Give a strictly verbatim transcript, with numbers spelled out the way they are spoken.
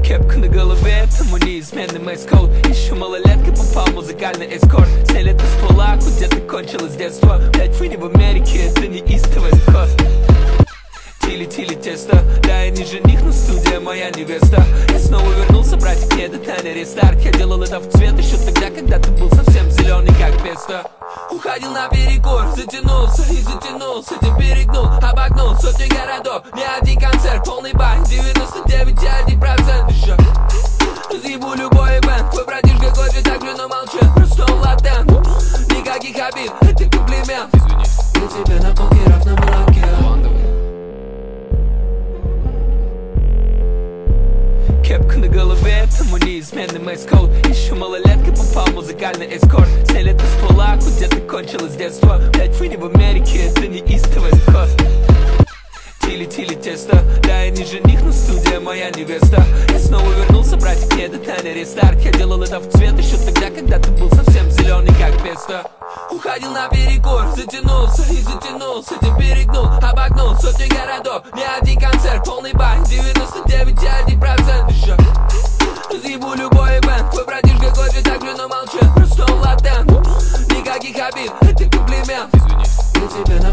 Кепка на голове, тому неизменный мейс-код. Еще малолетка, попал в музыкальный эскорт. Все лето ствола, где-то кончилось детство. Блять, вы не в Америке, это не East West Coast. Тили-тили тесто, да я не жених, но студия моя невеста. Я снова вернулся, братик, не детальный рестарт. Я делал это в цвет еще тогда, когда ты был совсем зеленый, как песто. Уходил на перекур, затянулся и затянулся. Ты перегнул, обогнул сотни городов. Не один концерт, полный бай, девяносто девять и один процент еще. Разъебу любой ивент, твой братишка хочет так же, но молчит. Просто он латент, никаких обид, это комплимент. Извини, я тебе на полкеров на молоке. Кепка на голове, тому неизменный мейс-код. Еще малолетка, попал в музыкальный эскорт. Все лето ствола, где-то кончилось детство. Блять, вы не в Америке, это не East West Coast. Тили-тили тесто, да я не жених, но студия моя невеста. Я снова вернулся, братик, не детальный рестарт. Я делал это в цвет еще тогда, когда ты был совсем зеленый, как песто. Уходил на перекур, затянулся и затянулся. Ты перегнул, обогнул сотни городов. Не один концерт, полный бай, девяносто девять и один процент еще. Разъебу любой ивент, твой братишка хочет так же, но молчит. Просто он латент, никаких обид, это комплимент. Извини, я тебе на